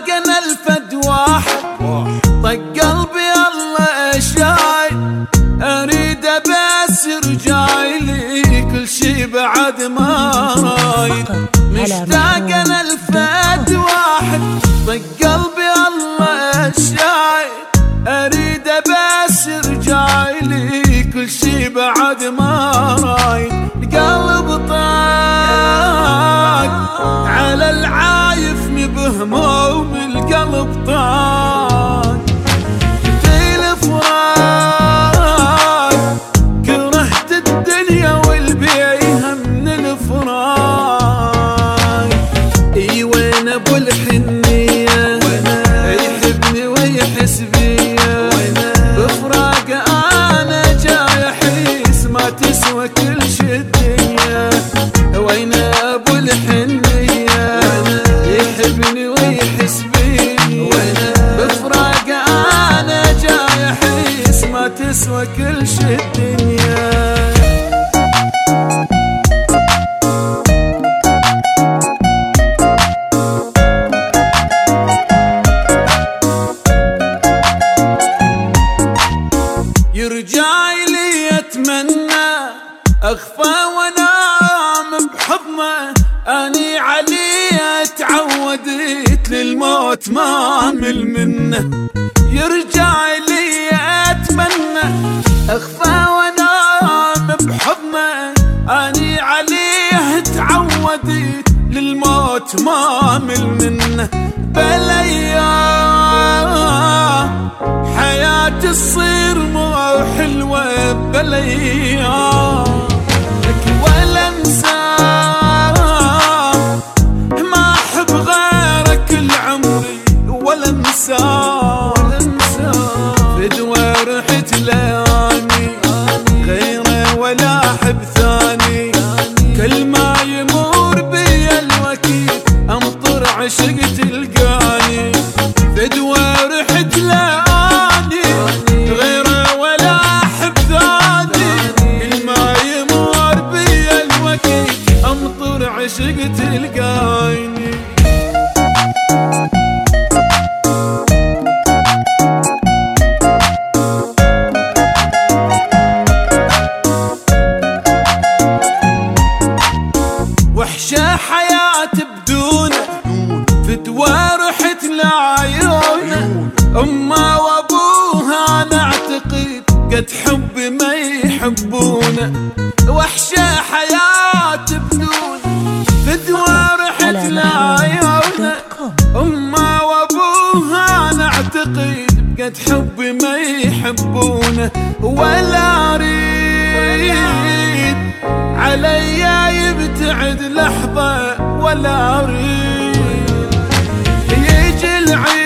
مشتاقنا الفد واحد طق قلبي الله شايل اريد بس رجايلي كل شي بعد ما رايد. مشتاقنا الفد واحد طق قلبي الله شايل اريد بس رجايلي كل شي بعد ما رايد. القلب طاق على العايف بهموم القلب طاق في الفراق كرهت الدنيا والبيها من الفراق. اي وين ابو الحنيه يحبني ويحس بيا بفراق انا جاي احس ما تسوى كل شي الدنيا. وين ابو الحنيه يحبني ويحس بيني بفراق انا جاي احس ما تسوى كل شي الدنيا. يرجع لي اتمنى اخفى وانام بحضنه اني عليه تعودت للموت ما امل منه. يرجع لي اتمنى اخفى وانام بحضنه اني عليه تعودت للموت ما امل منه. بليا حياتي تصير مو حلوه بليا ولا انساه ما احب غيرك العمري ولا انساه فدوى رحت لاني غيره ولا احب ثاني. كل ما يمر بي الوقت امطر عشق تلقاني فدوى رحت لاني غيره ولا احب ثاني. كل ما يمر بي الوقت امطر عشق تلقاني. وحشة حياة بدونه فدوى رحت لعيونه. أمه وأبوها أنا أعتقد قد حب ما يحبونه. وحشة حياة بدونه فدوى رحت لعيونه. أمه وأبوها أنا أعتقد قد حب ما يحبونه. ولا أريد عليا يبتعد لحظة ولا أريد يجي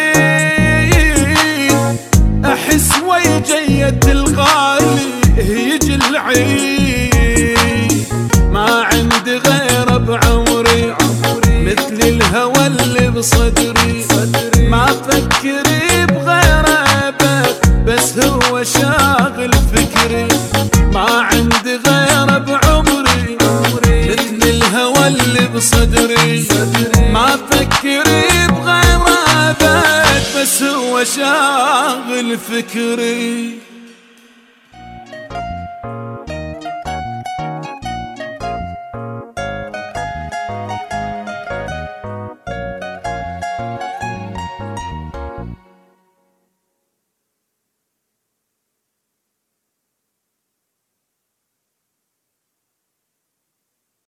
العيد أحس ويجيد الغالي يجي العيد ما عندي غيره بعمري مثل الهوى اللي بصدري. ما فكري بغيره بس هو شاغل فكري. ما عندي غيره بعمري مثل الهوى اللي بصدري. ما فكري بغيره بس هو شاغل فكري.